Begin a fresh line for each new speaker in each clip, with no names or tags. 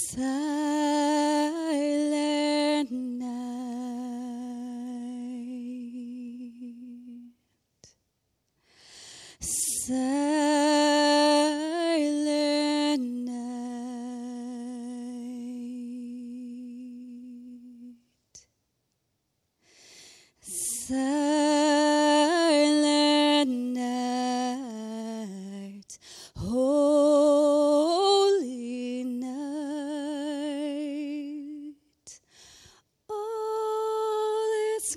Silent night. Silent night. Silent night. Holy night. All is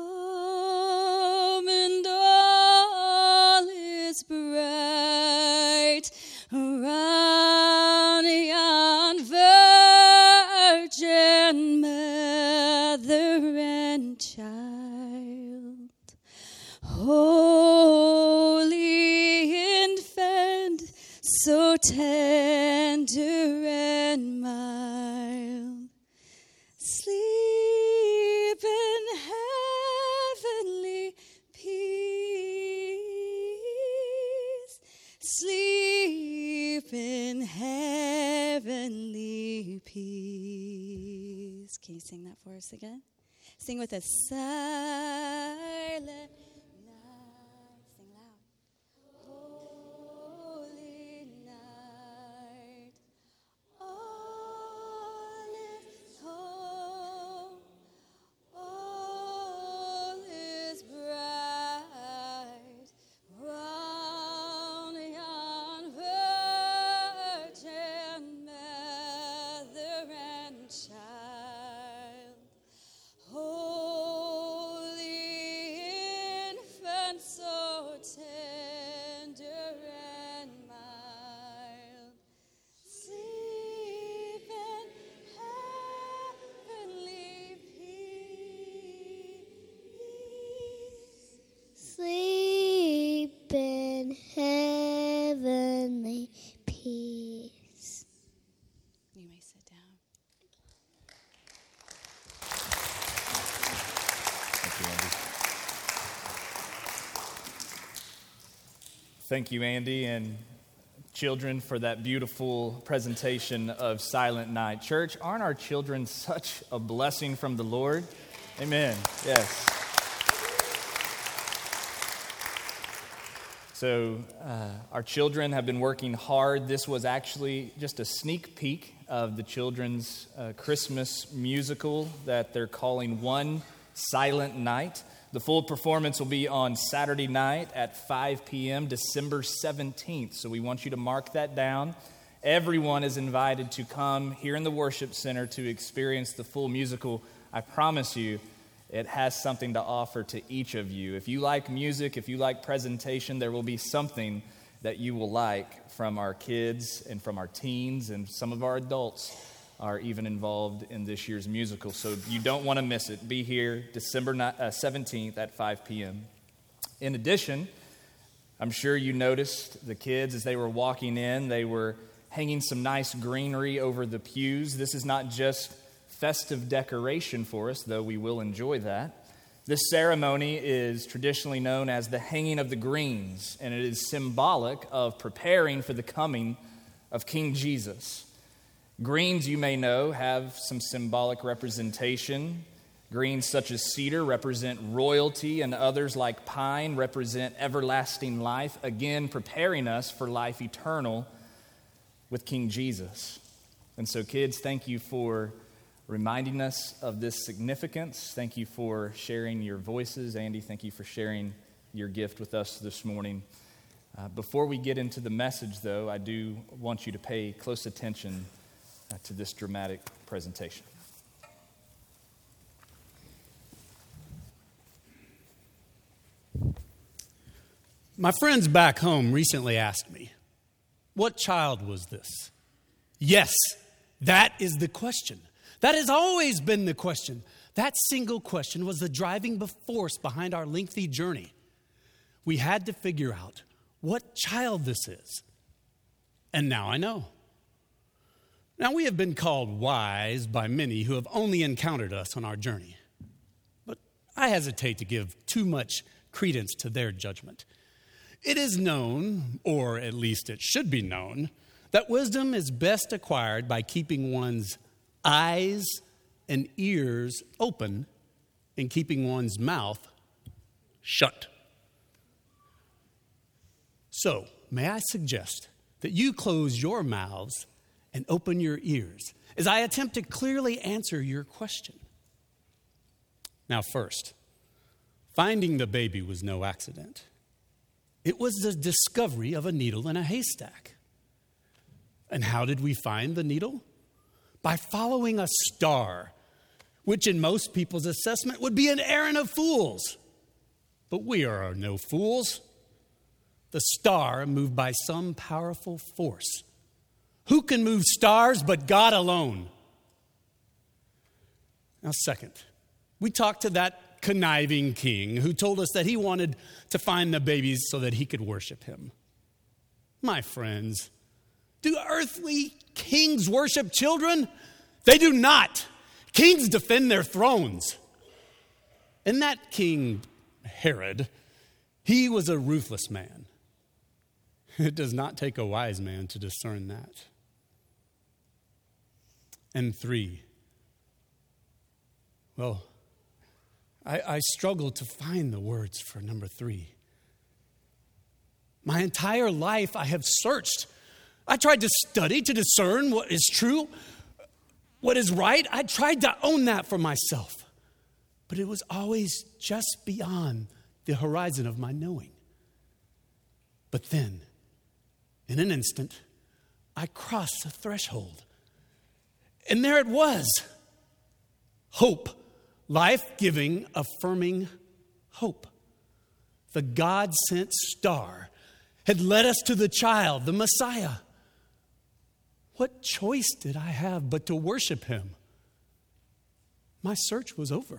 calm and all is bright around yon virgin mother and child. Holy infant, so tender and mild, sleep in heavenly peace. Sleep in heavenly peace. Can you sing that for us again? Sing with us. Silent night. Sing loud. Holy night. All is calm. All is bright. Round yon virgin mother and child. Holy infant, so tender and mild, sleep in heavenly peace.
Sleep in heavenly peace.
You may sit down.
Thank you, Andy, and children, for that beautiful presentation of Silent Night. Church, aren't our children such a blessing from the Lord? Amen. Yes. So our children have been working hard. This was actually just a sneak peek of the children's Christmas musical that they're calling One Silent Night. The full performance will be on Saturday night at 5 p.m., December 17th. So we want you to mark that down. Everyone is invited to come here in the worship center to experience the full musical. I promise you, it has something to offer to each of you. If you like music, if you like presentation, there will be something that you will like from our kids and from our teens, and some of our adults are even involved in this year's musical. So you don't want to miss it. Be here December 17th at 5 p.m. In addition, I'm sure you noticed the kids as they were walking in, they were hanging some nice greenery over the pews. This is not just festive decoration for us, though we will enjoy that. This ceremony is traditionally known as the hanging of the greens, and it is symbolic of preparing for the coming of King Jesus. Greens, you may know, have some symbolic representation. Greens such as cedar represent royalty, and others like pine represent everlasting life, again preparing us for life eternal with King Jesus. And so, kids, thank you for reminding us of this significance. Thank you for sharing your voices. Andy, thank you for sharing your gift with us this morning. Before we get into the message, though, I do want you to pay close attention to this dramatic presentation.
My friends back home recently asked me, what child was this? Yes, that is the question. That has always been the question. That single question was the driving force behind our lengthy journey. We had to figure out what child this is. And now I know. Now, we have been called wise by many who have only encountered us on our journey. But I hesitate to give too much credence to their judgment. It is known, or at least it should be known, that wisdom is best acquired by keeping one's eyes and ears open and keeping one's mouth shut. So, may I suggest that you close your mouths and open your ears as I attempt to clearly answer your question. Now, first, finding the baby was no accident. It was the discovery of a needle in a haystack. And how did we find the needle? By following a star, which in most people's assessment would be an errand of fools. But we are no fools. The star moved by some powerful force. Who can move stars but God alone? Now, second, we talked to that conniving king who told us that he wanted to find the babies so that he could worship him. My friends, do earthly kings worship children? They do not. Kings defend their thrones. And that king, Herod, he was a ruthless man. It does not take a wise man to discern that. And three, well, I struggle to find the words for number three. My entire life I have searched. I tried to study to discern what is true, what is right. I tried to own that for myself. But it was always just beyond the horizon of my knowing. But then, in an instant, I crossed a threshold. And there it was. Hope. Life-giving, affirming hope. The God-sent star had led us to the child, the Messiah. What choice did I have but to worship him? My search was over.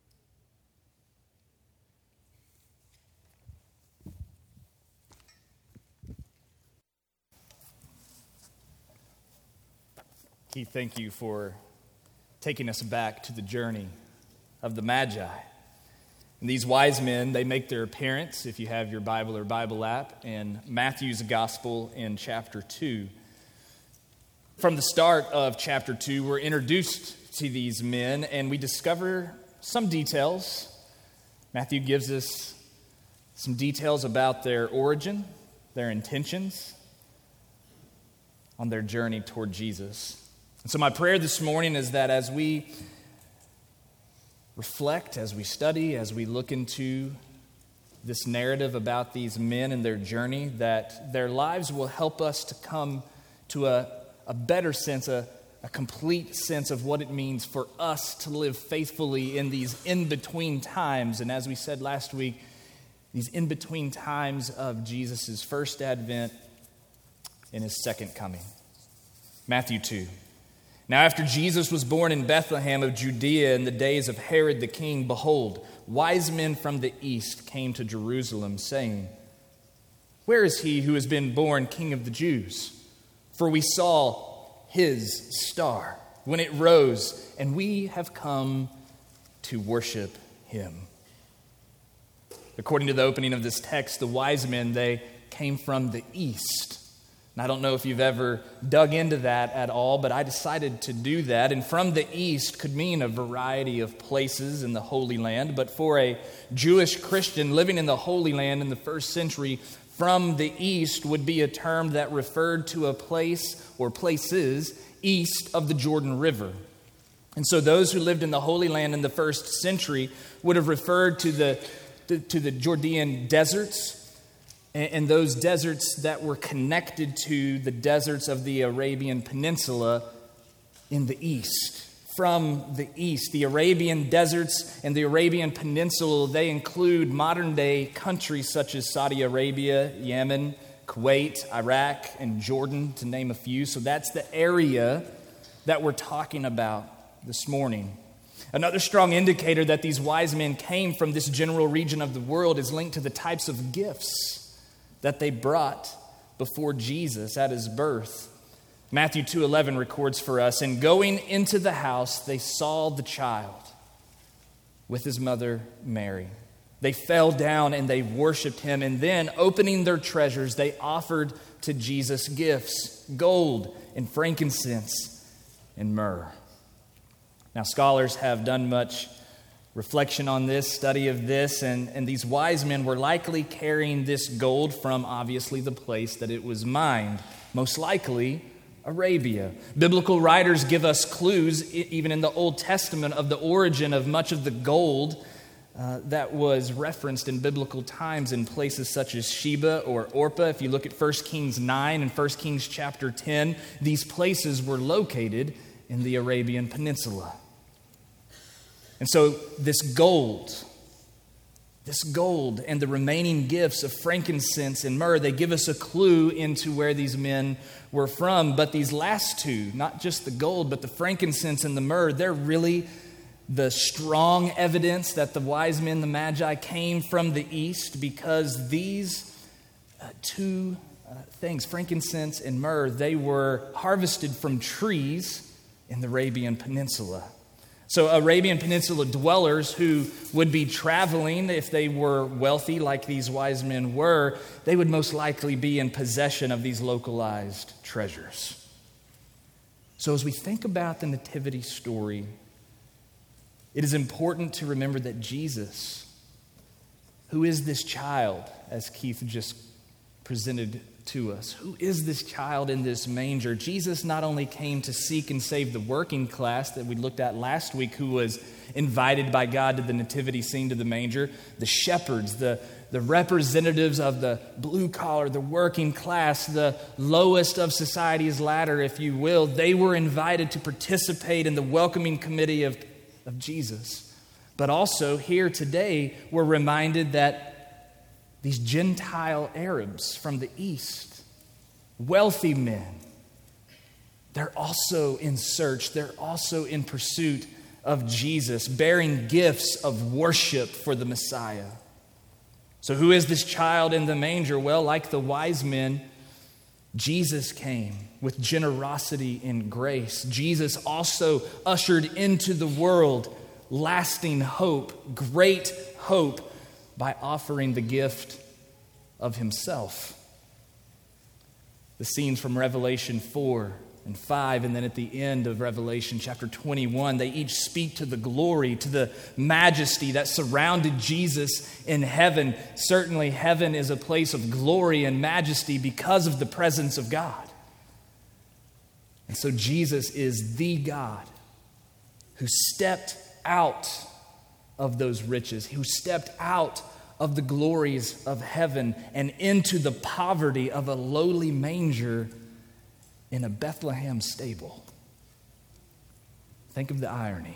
Keith, thank you for taking us back to the journey of the Magi. And these wise men, they make their appearance, if you have your Bible or Bible app, in Matthew's Gospel in chapter 2. From the start of chapter 2, we're introduced to these men, and we discover some details. Matthew gives us some details about their origin, their intentions, on their journey toward Jesus. And so my prayer this morning is that as we reflect, as we study, as we look into this narrative about these men and their journey, that their lives will help us to come to a better sense, a complete sense of what it means for us to live faithfully in these in-between times. And as we said last week, these in-between times of Jesus' first advent and his second coming. Matthew 2. Now after Jesus was born in Bethlehem of Judea in the days of Herod the king, behold, wise men from the east came to Jerusalem, saying, "Where is he who has been born King of the Jews? For we saw his star when it rose, and we have come to worship him." According to the opening of this text, the wise men, they came from the east. And I don't know if you've ever dug into that at all, but I decided to do that. And from the east could mean a variety of places in the Holy Land. But for a Jewish Christian living in the Holy Land in the first century, from the east would be a term that referred to a place or places east of the Jordan River. And so those who lived in the Holy Land in the first century would have referred to the Judean deserts, and those deserts that were connected to the deserts of the Arabian Peninsula in the east. From the east, the Arabian deserts and the Arabian Peninsula, they include modern-day countries such as Saudi Arabia, Yemen, Kuwait, Iraq, and Jordan, to name a few. So that's the area that we're talking about this morning. Another strong indicator that these wise men came from this general region of the world is linked to the types of gifts that they brought before Jesus at his birth. Matthew 2:11 records for us, "And going into the house, they saw the child with his mother Mary. They fell down and they worshiped him, and then, opening their treasures, they offered to Jesus gifts: gold and frankincense and myrrh. Now, scholars have done much reflection on this, study of this, and these wise men were likely carrying this gold from, obviously, the place that it was mined, most likely Arabia. Biblical writers give us clues, even in the Old Testament, of the origin of much of the gold that was referenced in biblical times in places such as Sheba or Orpah. If you look at 1 Kings 9 and 1 Kings chapter 10, these places were located in the Arabian Peninsula. And so this gold and the remaining gifts of frankincense and myrrh, they give us a clue into where these men were from. But these last two, not just the gold, but the frankincense and the myrrh, they're really the strong evidence that the wise men, the Magi, came from the east, because these two things, frankincense and myrrh, they were harvested from trees in the Arabian Peninsula. So Arabian Peninsula dwellers who would be traveling, if they were wealthy like these wise men were, they would most likely be in possession of these localized treasures. So as we think about the nativity story, it is important to remember that Jesus, who is this child, as Keith just presented to us, who is this child in this manger? Jesus not only came to seek and save the working class that we looked at last week, who was invited by God to the nativity scene, to the manger, the shepherds, the representatives of the blue collar, the working class, the lowest of society's ladder, if you will, they were invited to participate in the welcoming committee of Jesus. But also here today, we're reminded that these Gentile Arabs from the east, wealthy men, they're also in search, they're also in pursuit of Jesus, bearing gifts of worship for the Messiah. So who is this child in the manger? Well, like the wise men, Jesus came with generosity and grace. Jesus also ushered into the world lasting hope, great hope, by offering the gift of himself. The scenes from Revelation 4 and 5, and then at the end of Revelation chapter 21, they each speak to the glory, to the majesty that surrounded Jesus in heaven. Certainly, heaven is a place of glory and majesty because of the presence of God. And so Jesus is the God who stepped out of those riches, who stepped out of the glories of heaven and into the poverty of a lowly manger in a Bethlehem stable. Think of the irony.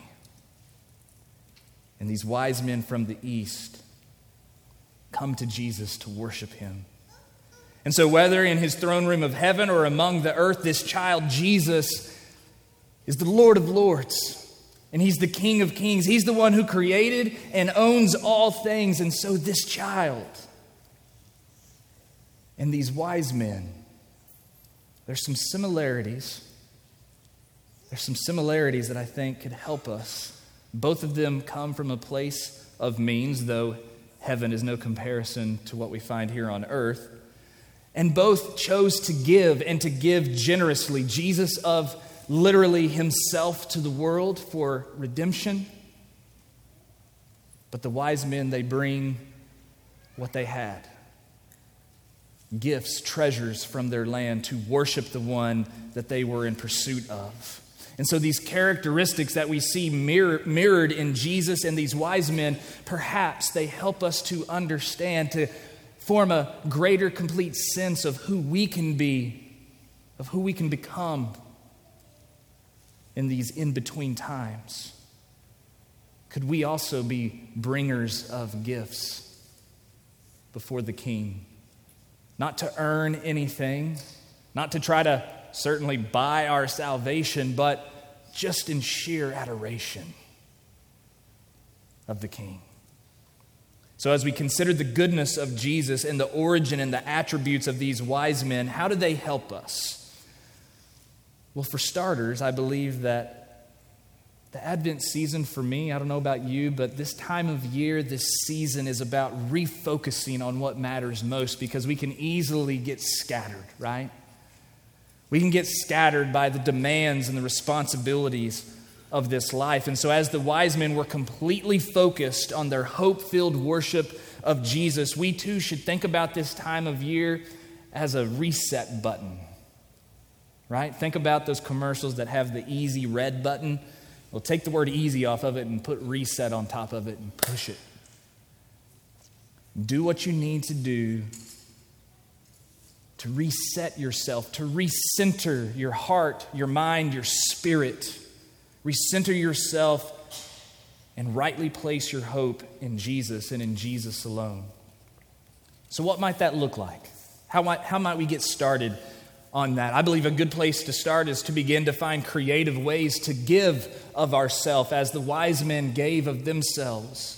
And these wise men from the east come to Jesus to worship him. And so whether in his throne room of heaven or among the earth, this child Jesus is the Lord of Lords. And he's the King of Kings. He's the one who created and owns all things. And so this child and these wise men, there's some similarities. There's some similarities that I think could help us. Both of them come from a place of means, though heaven is no comparison to what we find here on earth. And both chose to give, and to give generously. Jesus of literally himself to the world for redemption. But the wise men, they bring what they had. Gifts, treasures from their land to worship the one that they were in pursuit of. And so these characteristics that we see mirrored in Jesus and these wise men, perhaps they help us to understand, to form a greater complete sense of who we can be, of who we can become in these in-between times. Could we also be bringers of gifts before the King? Not to earn anything, not to try to certainly buy our salvation, but just in sheer adoration of the King. So as we consider the goodness of Jesus and the origin and the attributes of these wise men, how do they help us? Well, for starters, I believe that The Advent season for me, I don't know about you, but this time of year, this season is about refocusing on what matters most because we can easily get scattered, right? We can get scattered by the demands and the responsibilities of this life. And so as the wise men were completely focused on their hope-filled worship of Jesus, we too should think about this time of year as a reset button, right? Think about those commercials that have the easy red button. Well, take the word easy off of it and put reset on top of it and push it. Do what you need to do to reset yourself, to recenter your heart, your mind, your spirit. Recenter yourself and rightly place your hope in Jesus and in Jesus alone. So what might that look like? How might we get started on that? I believe a good place to start is to begin to find creative ways to give of ourselves as the wise men gave of themselves.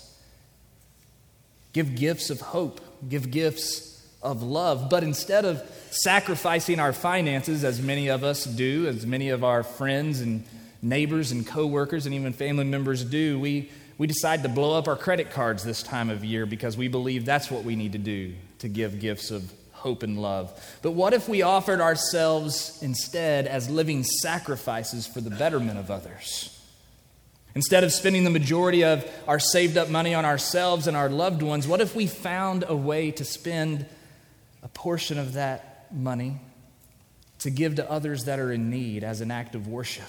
Give gifts of hope, give gifts of love, but instead of sacrificing our finances, as many of us do, as many of our friends and neighbors and coworkers and even family members do, we decide to blow up our credit cards this time of year because we believe that's what we need to do to give gifts of hope and love. But what if we offered ourselves instead as living sacrifices for the betterment of others? Instead of spending the majority of our saved up money on ourselves and our loved ones, what if we found a way to spend a portion of that money to give to others that are in need as an act of worship?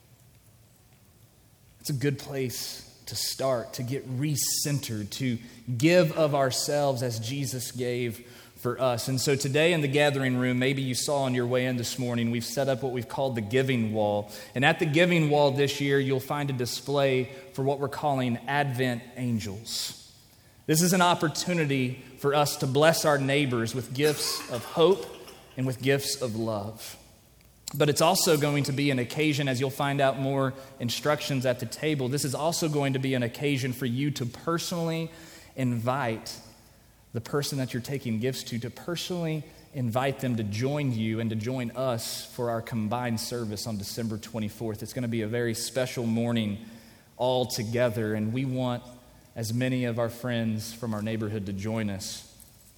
It's a good place to start, to get recentered, to give of ourselves as Jesus gave for us. And so today in the gathering room, maybe you saw on your way in this morning, we've set up what we've called the giving wall. And at the giving wall this year, you'll find a display for what we're calling Advent angels. This is an opportunity for us to bless our neighbors with gifts of hope and with gifts of love. But it's also going to be an occasion, as you'll find out more instructions at the table, this is also going to be an occasion for you to personally invite the person that you're taking gifts to personally invite them to join you and to join us for our combined service on December 24th. It's going to be a very special morning all together, and we want as many of our friends from our neighborhood to join us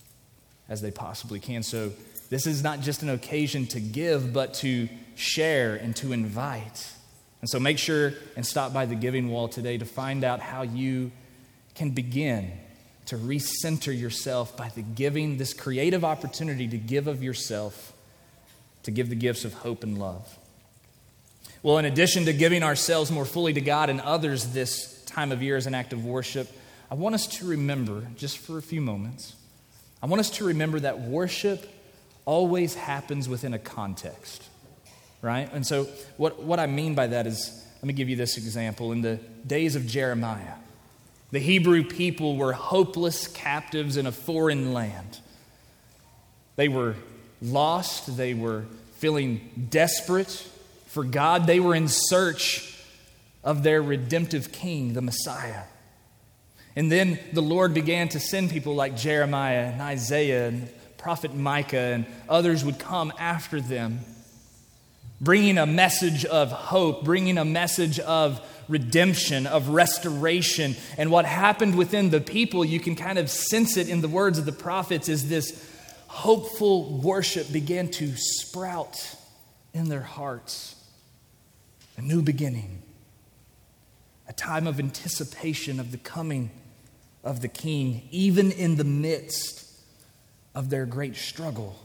as they possibly can. So this is not just an occasion to give, but to share and to invite. And so make sure and stop by the giving wall today to find out how you can begin to recenter yourself by the giving, this creative opportunity to give of yourself, to give the gifts of hope and love. Well, in addition to giving ourselves more fully to God and others this time of year as an act of worship, I want us to remember, just for a few moments, I want us to remember that worship always happens within a context, right? And so what I mean by that is, let me give you this example. In the days of Jeremiah, the Hebrew people were hopeless captives in a foreign land. They were lost. They were feeling desperate for God. They were in search of their redemptive king, the Messiah. And then the Lord began to send people like Jeremiah and Isaiah and prophet Micah, and others would come after them, bringing a message of hope, bringing a message of redemption, of restoration. And what happened within the people, you can kind of sense it in the words of the prophets, is this hopeful worship began to sprout in their hearts. A new beginning, a time of anticipation of the coming of the King, even in the midst of their great struggle.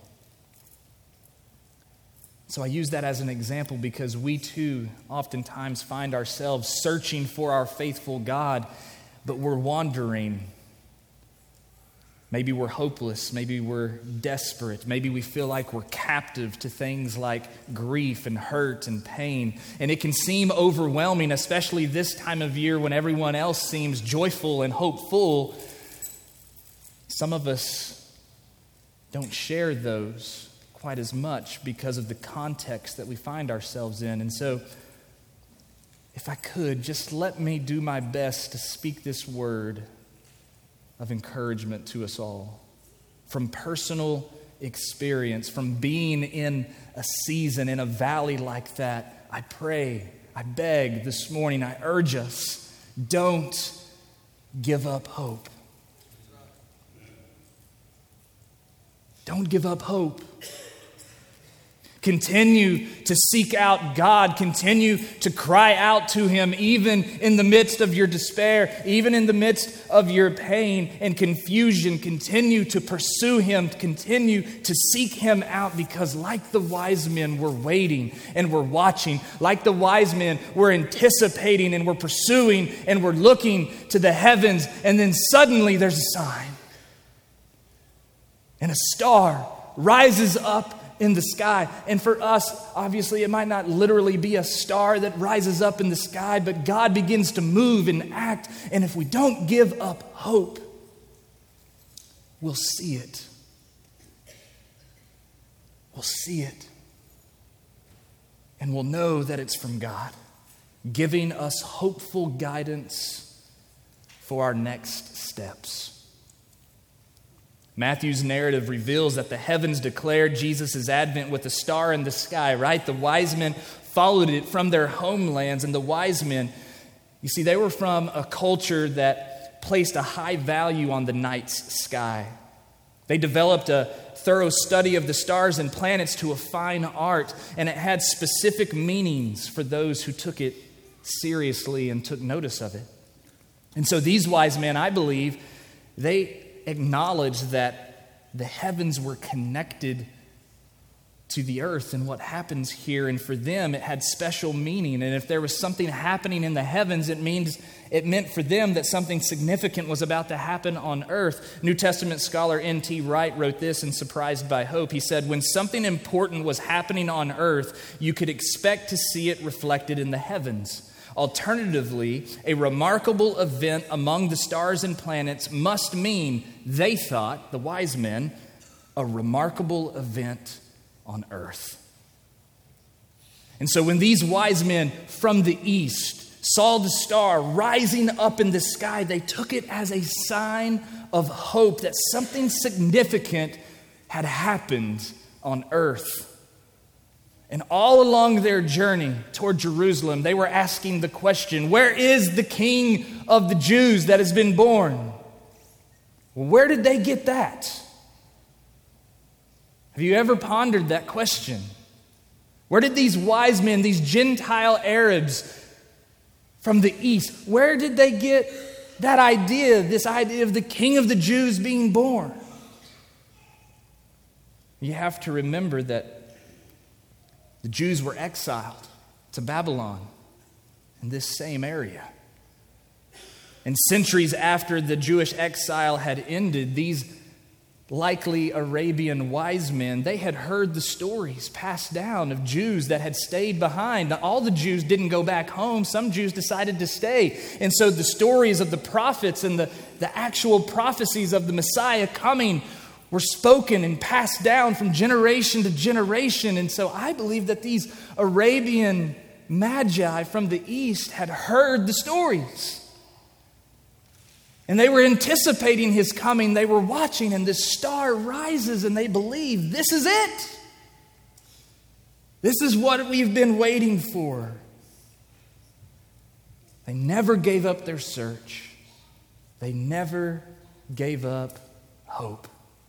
So I use that as an example because we too oftentimes find ourselves searching for our faithful God, but we're wandering. Maybe we're hopeless. Maybe we're desperate. Maybe we feel like we're captive to things like grief and hurt and pain. And it can seem overwhelming, especially this time of year when everyone else seems joyful and hopeful. Some of us don't share those quite as much because of the context that we find ourselves in. And so, if I could, just let me do my best to speak this word of encouragement to us all. From personal experience, from being in a season, in a valley like that, I pray I beg this morning, I urge us, don't give up hope. Don't give up hope. Continue to seek out God. Continue to cry out to Him, even in the midst of your despair, even in the midst of your pain and confusion. Continue to pursue Him. Continue to seek Him out, because like the wise men, we're waiting and we're watching. Like the wise men, we're anticipating and we're pursuing and we're looking to the heavens. And then suddenly there's a sign. And a star rises up in the sky. And for us, obviously, it might not literally be a star that rises up in the sky, but God begins to move and act. And if we don't give up hope, we'll see it. We'll see it. And we'll know that it's from God, giving us hopeful guidance for our next steps. Matthew's narrative reveals that the heavens declared Jesus' advent with a star in the sky, right? The wise men followed it from their homelands, and the wise men, you see, they were from a culture that placed a high value on the night sky. They developed a thorough study of the stars and planets to a fine art, and it had specific meanings for those who took it seriously and took notice of it. And so these wise men, I believe, they acknowledged that the heavens were connected to the earth and what happens here. And for them, it had special meaning. And if there was something happening in the heavens, it meant for them that something significant was about to happen on earth. New Testament scholar N.T. Wright wrote this in Surprised by Hope. He said, when something important was happening on earth, you could expect to see it reflected in the heavens. Alternatively, a remarkable event among the stars and planets must mean, they thought, the wise men, a remarkable event on earth. And so when these wise men from the east saw the star rising up in the sky, they took it as a sign of hope that something significant had happened on earth. And all along their journey toward Jerusalem, they were asking the question, where is the King of the Jews that has been born? Well, where did they get that? Have you ever pondered that question? Where did these wise men, these Gentile Arabs from the east, where did they get that idea, this idea of the King of the Jews being born? You have to remember that the Jews were exiled to Babylon in this same area. And centuries after the Jewish exile had ended, these likely Arabian wise men, they had heard the stories passed down of Jews that had stayed behind. Now, all the Jews didn't go back home. Some Jews decided to stay. And so the stories of the prophets and the actual prophecies of the Messiah coming were spoken and passed down from generation to generation. And so I believe that these Arabian magi from the east had heard the stories. And they were anticipating his coming. They were watching, and this star rises, and they believe, this is it. This is what we've been waiting for. They never gave up their search. They never gave up hope.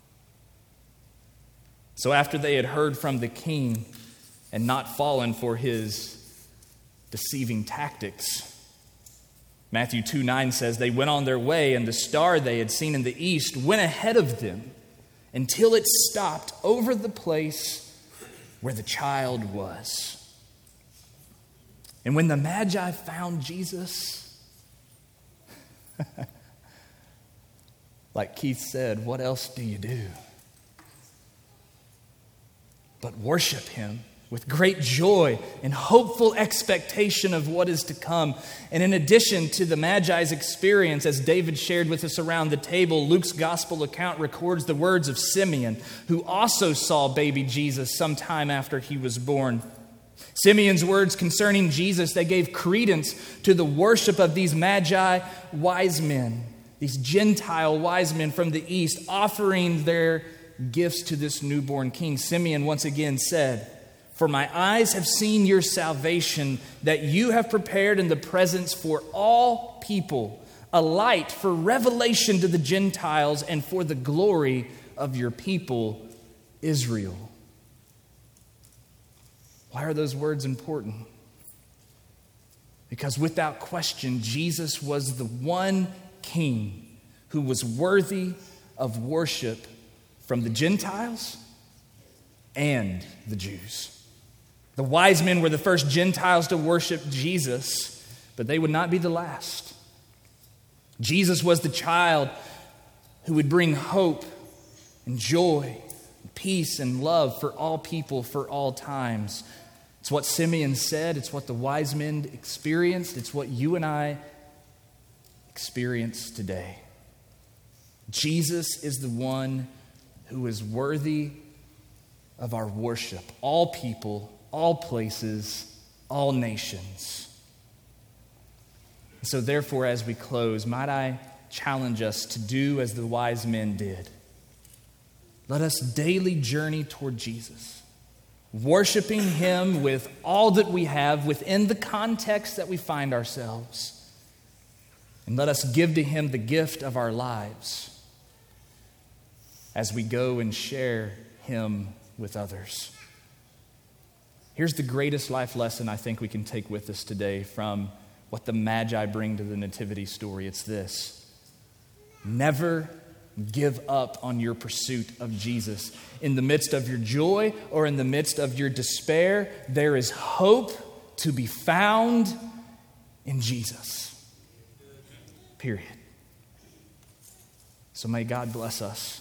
So after they had heard from the king and not fallen for his deceiving tactics, Matthew 2:9 says, they went on their way, and the star they had seen in the east went ahead of them until it stopped over the place where the child was. And when the Magi found Jesus, like Keith said, what else do you do but worship him with great joy and hopeful expectation of what is to come? And in addition to the Magi's experience, as David shared with us around the table, Luke's gospel account records the words of Simeon, who also saw baby Jesus sometime after he was born. Simeon's words concerning Jesus, they gave credence to the worship of these Magi wise men, these Gentile wise men from the east, offering their gifts to this newborn king. Simeon once again said, For my eyes have seen your salvation that you have prepared in the presence for all people, a light for revelation to the Gentiles and for the glory of your people, Israel. Why are those words important? Because without question, Jesus was the one king who was worthy of worship from the Gentiles and the Jews. The wise men were the first Gentiles to worship Jesus, but they would not be the last. Jesus was the child who would bring hope and joy, and peace and love for all people, for all times. It's what Simeon said. It's what the wise men experienced. It's what you and I experience today. Jesus is the one who is worthy of our worship. All people, all places, all nations. So therefore, as we close, might I challenge us to do as the wise men did. Let us daily journey toward Jesus, worshiping him with all that we have within the context that we find ourselves. And let us give to him the gift of our lives as we go and share him with others. Here's the greatest life lesson I think we can take with us today from what the Magi bring to the Nativity story. It's this: never give up on your pursuit of Jesus. In the midst of your joy or in the midst of your despair, there is hope to be found in Jesus. Period. So may God bless us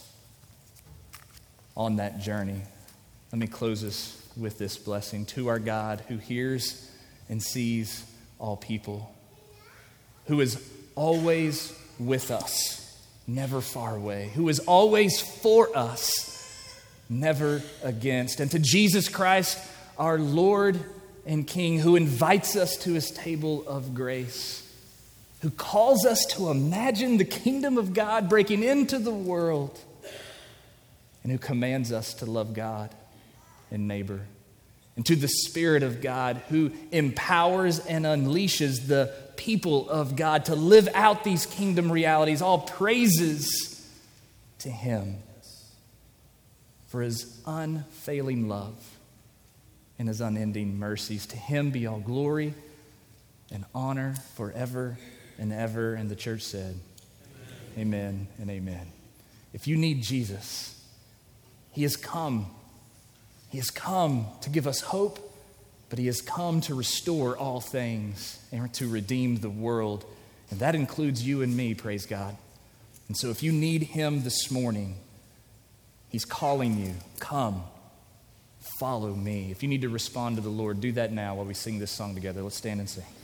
on that journey. Let me close this with this blessing. To our God who hears and sees all people, who is always with us, never far away, who is always for us, never against. And to Jesus Christ, our Lord and King, who invites us to his table of grace, who calls us to imagine the kingdom of God breaking into the world, and who commands us to love God and neighbor. And to the Spirit of God who empowers and unleashes the people of God to live out these kingdom realities. All praises to him for his unfailing love and his unending mercies. To him be all glory and honor forever and ever. And the church said, amen and amen. If you need Jesus, he has come. He has come to give us hope, but he has come to restore all things and to redeem the world. And that includes you and me, praise God. And so if you need him this morning, he's calling you, come, follow me. If you need to respond to the Lord, do that now while we sing this song together. Let's stand and sing.